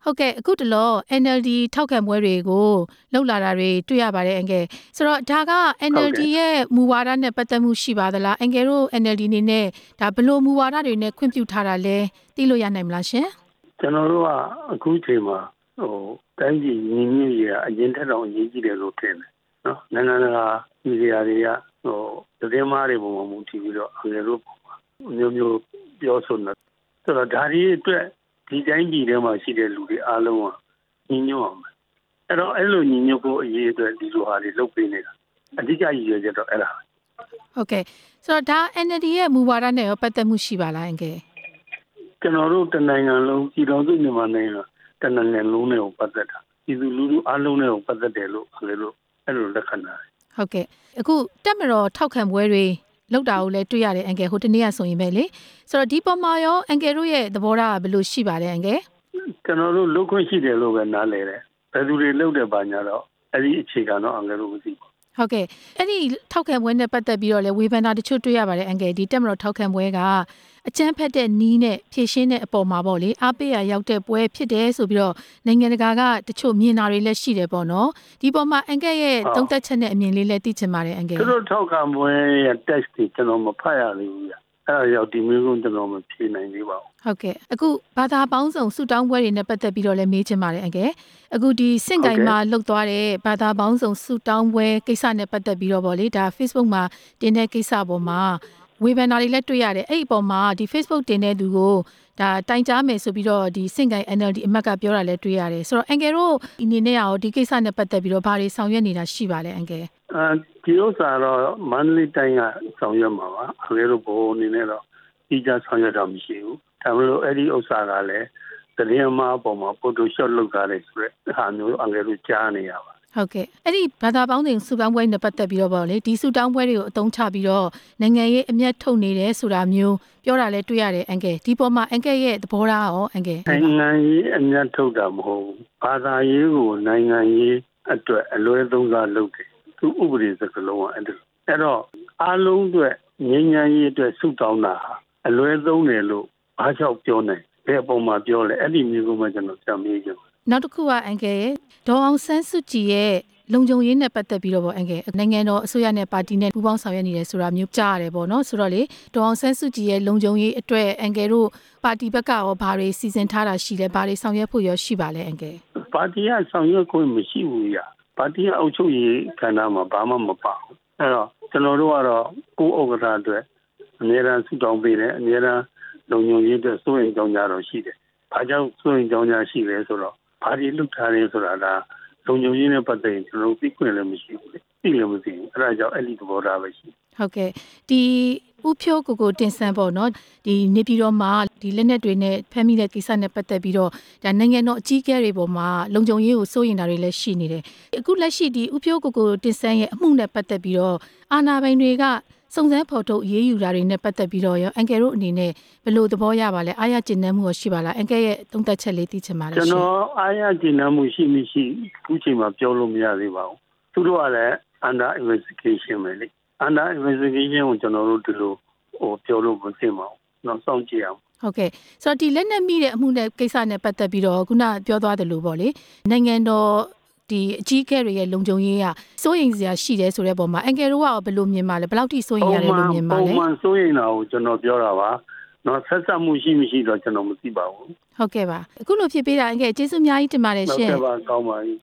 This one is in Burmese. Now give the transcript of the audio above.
ဟုတ်ကဲ့အခုတလော NLD ထောက်ခံပွဲတွေကိုလှုပ်လာတာတွေတွေ့ရပါတယ်အန်ကယ်ဆိုတော့ဒါက NLD ရဲ့မူဝါဒနဲ့ပတ်သက်မှုရှိပါသလားအန်ကယ်တို့ NLD အနေနဲ့ဒါဘယ်လိုမူဝါဒတွေနဲ့ခွင့်ပြုထားတာလဲသိလို့ရနိုင်မလားရှင်ကျွန်တော်တို့ကအခုချိန်မှာတိုင်းပြည်ညီညွတ်ရေးအရင်ထက်တော့အရေးကြီးတယ်လို့ထင်တယ်နော်နိုင်ငံတကာမီဒီယာတွေကသတင်းမားတွေပုံမှန်မူတည်ပြီးတော့အငယ်တို့မျိုးမျိုးပြောဆိုနေဆိုတော့ဒါတွေအတွက်ဒီတိုင်းပြည်ထဲမှာရှိတဲ့လူတွေအားလုံးကညီညွတ်အောင်အဲ့တော့အဲ့လိုညီညွတ်ဖို့အရေးအတွက်ဒီလိုဟာတွေလုပ်ပေးနေတာအဓိကရည်ရွယ်ချက်တော့အဲ့ဒါဟုတ်ကဲ့ဆိုတော့ဒါ NLD ရဲ့မူဝါဒနဲ့ရောပတ်သက်မှုရှိပါလားအန်ကယ်ကျွန်တော်တို့တနိုင်ငံလုံးပြည်တော်စုမြန်မာနိုင်ငံတနိုင်ငံလုံးနဲ့ပတ်သက်တာပြည်သူလူထုအားလုံးနဲ့ပတ်သက်တယ်လို့အဲ့လိုလက်ခံတာဟုတ်ကဲ့အခုတက်မတော်ထောက်ခံပွဲတွေလောက်တာကိုလည်းတွေ့ရတယ်အန်ကယ်ဟိုတနေ့ကဆိုရင်ပဲလေဆိုတော့ဒီပေါ်မှာရောအန်ကယ်တို့ရဲ့သဘောထားကဘယ်လိုရှိပါလဲအန်ကယ်ကျွန်တော်တို့လုပ်ခွင့်ရှိတယ်လို့ပဲနားလည်တယ်ဘယ်သူတွေလုပ်တယ်ပါညာတော့အဲ့ဒီအခြေခံတော့အန်ကယ်တို့မသိဘူးဟုတ်ကဲ့အဲ့ဒီထောက်ခံပွဲနဲ့ပတ်သက်ပြီးတော့လည်းဝေဖန်တာတချို့တွေ့ရပါတယ်အန်ကယ်ဒီတက်မတော်ထောက်ခံပွဲကအကျန်းဖက်တဲ့နီးနဲ့ဖြည့်ရှင်းတဲ့အပေါ်မှာပေါ့လေအားပေးရရောက်တဲ့ပွဲဖြစ်တယ်ဆိုပြီးတော့နိုင်ငံတကာကတချို့မြင်တာတွေလည်းရှိတယ်ပေါ့နော်ဒီပေါ်မှာအန်ကယ်ရဲ့သုံးသပ်ချက်နဲ့အမြင်လေးလည်းသိချင်ပါတယ်အန်ကယ်သူတို့ထောက်ခံပွဲရဲ့ text တွေကျွန်တော်မဖတ်ရသေးဘူးဗျအဲ့ဒါရောက်ဒီမျိုးကကျွန်တော်မဖြေနိုင်သေးပါဘူးဟုတ်ကဲ့အခုဘာသာပေါင်းစုံဆူတောင်းပွဲတွေနဲ့ပတ်သက်ပြီးတော့လည်းမေးချင်ပါတယ်အန်ကယ်အခုဒီစင့်ကိုင်မှာလှုပ်သွားတဲ့ဘာသာပေါင်းစုံဆူတောင်းပွဲကိစ္စနဲ့ပတ်သက်ပြီးတော့ဗောလေဒါ Facebook မှာတင်တဲ့ကိစ္စပေါ်မှာဝေဖန်တာတွေလည်းတွေ့ရတယ်အဲ့ဒီအပေါ်မှာဒီ Facebook တင်တဲ့သူကိုဒါတိုင်ကြားမယ်ဆိုပြီးတော့ဒီစင့်ကိုင် NLD အမတ်ကပြောတာလည်းတွေ့ရတယ်ဆိုတော့အန်ကယ်တို့အနေနဲ့ရောဒီကိစ္စနဲ့ပတ်သက်ပြီးတော့ဘာတွေဆောင်ရွက်နေတာရှိပါလဲအန်ကယ်ဒီဥစ္စာတော့မန္တလေးတိုင်းကဆောင်ရွက်မှာပါအငယ်တို့ဘိုးအနေနဲ့တော့ဒီကြဆောင်ရွက်တော့မရှိဘူးဒါမလို့အဲ့ဒီဥစ္စာကလည်းသတင်းမှားပေါ်မှာ Photoshop လုပ်ထားတယ်ဆိုတဲ့ဟာမျိုးအငယ်တို့ကြားနေရပါဟုတ်ကဲ့အဲ့ဒီဘာသာပေါင်းစုံစုတောင်းပွဲနဲ့ပတ်သက်ပြီးတော့ဗောလေဒီစုတောင်းပွဲတွေကိုအသုံးချပြီးတော့နိုင်ငံရေးအမျက်ထုတ်နေတယ်ဆိုတာမျိုးပြောတာလည်းတွေ့ရတယ်အန်ကယ်ဒီပေါ်မှာအန်ကယ်ရဲ့သဘောထားရောအန်ကယ်နိုင်ငံရေးအမျက်ထုတ်တာမဟုတ်ဘူးဘာသာရေးကိုနိုင်ငံရေးအတွက်အလွဲသုံးစားလုပ်တယ်သူဥပဒေစကားလုံးကအဲ့တော့အားလုံးအတွက်ငြိမ်းချမ်းရေးအတွက်စုတောင်းတာဟာအလွဲသုံးတယ်လို့ဘာကြောင့်ပြောနေဘယ်အပေါ်မှာပြောလဲအဲ့ဒီမျိုးကိုမှကျွန်တော်ပြန်မေးကြည့်နောက်တစ်ခုကအန်ကယ်ရဲ့ဒေါ်အောင်ဆန်းစုကြည်ရဲ့လုံခြုံရေးနဲ့ပတ်သက်ပြီးတော့ဗောအန်ကယ်နိုင်ငံတော်အစိုးရနဲ့ပါတီနဲ့ပူးပေါင်းဆောင်ရွက်နေတယ်ဆိုတာမျိုးကြားရတယ်ဗောနော်ဆိုတော့လေဒေါ်အောင်ဆန်းစုကြည်ရဲ့လုံခြုံရေးအတွက်အန်ကယ်တို့ပါတီဘက်ကရောဘာတွေစီစဉ်ထားတာရှိလဲဘာတွေဆောင်ရွက်ဖို့ရောရှိပါလဲအန်ကယ်ပါတီကဆောင်ရွက်ခွင့်မရှိဘူးရပါတီကအုပ်ချုပ်ရေးခန္ဓာမှာဘာမှမပါဘူးအဲ့တော့ကျွန်တော်တို့ကတော့ကိုယ်ဥက္ကဋ္ဌအတွက်အများအားဆူတောင်းပေးတယ်အများအားလုံခြုံရေးအတွက်စိုးရိမ်ကြောင်းကြတော့ရှိတယ်ဘာကြောင့်စိုးရိမ်ကြောင်းကြရှိလဲဆိုတော့ဘာတွေလုပ်ထားလဲဆိုတာကလုံခြုံရေးနဲ့ပတ်သက်ရင်ကျွန်တော်တို့သိခွင့်လည်းမရှိဘူးလေသိလည်းမသိဘူးအဲ့ဒါကြောင့်အဲ့ဒီသဘောထားပဲရှိဟုတ်ကဲ့ဒီဥဖြိုးကိုတင်ဆန်းပေါ့နော်ဒီနေပြည်တော်မှာဒီလက်နက်တွေနဲ့ဖမ်းမိတဲ့ကိစ္စနဲ့ပတ်သက်ပြီးတော့ဒါနိုင်ငံတော်အကြီးအကဲတွေပေါ်မှာလုံခြုံရေးကိုစိုးရိမ်တာတွေလည်းရှိနေတယ်အခုလက်ရှိဒီဥဖြိုးကိုတင်ဆန်းရဲ့အမှုနဲ့ပတ်သက်ပြီးတော့အာဏာပိုင်တွေကစုံစမ်းဖော်ထုတ်အရေးယူတာတွေနဲ့ပတ်သက်ပြီးတော့ရောအန်ကယ်တို့အနေနဲ့ဘယ်လိုသဘောရပါလဲအားရကျဉ်းနှံမှုရှိပါလားအန်ကယ်ရဲ့သုံးသပ်ချက်လေးသိချင်ပါတယ်ကျွန်တော်အားရကျဉ်းနှံမှုရှိမရှိအခုချိန်မှာပြောလို့မရသေးပါဘူးသူတို့ကလည်း under investigation ပဲလေ under investigation ကိုကျွန်တော်တို့ဒီလိုပြောလို့မသိပါဘူးနောက်စောင့်ကြည့်အောင်ဟုတ်ကဲ့ဆိုတော့ဒီလက်နက်မိတဲ့အမှုနဲ့ကိစ္စနဲ့ပတ်သက်ပြီးတော့ခုနပြောသွားတယ်လို့ပေါ့လေနိုင်ငံတော်ဒီအကြီးအကဲတွေရဲ့လုံခြုံရေးကစိုးရိမ်စရာရှိတယ်ဆိုတဲ့ပုံမှာအန်ကယ်တို့ကဘယ်လိုမြင်ပါလဲဘယ်လောက်ထိစိုးရိမ်ရတယ်လို့မြင်ပါလဲပုံမှန်စိုးရိမ်တာကိုကျွန်တော်ပြောတာပါနော်ဆက်ဆက်မှုရှိမရှိတော့ကျွန်တော်မသိပါဘူးဟုတ်ကဲ့ပါအခုလိုဖြစ်ပေးတာအန်ကယ်ကျေးဇူးအများကြီးတင်ပါတယ်ရှင်ဟုတ်ကဲ့ပါကောင်းပါပြီ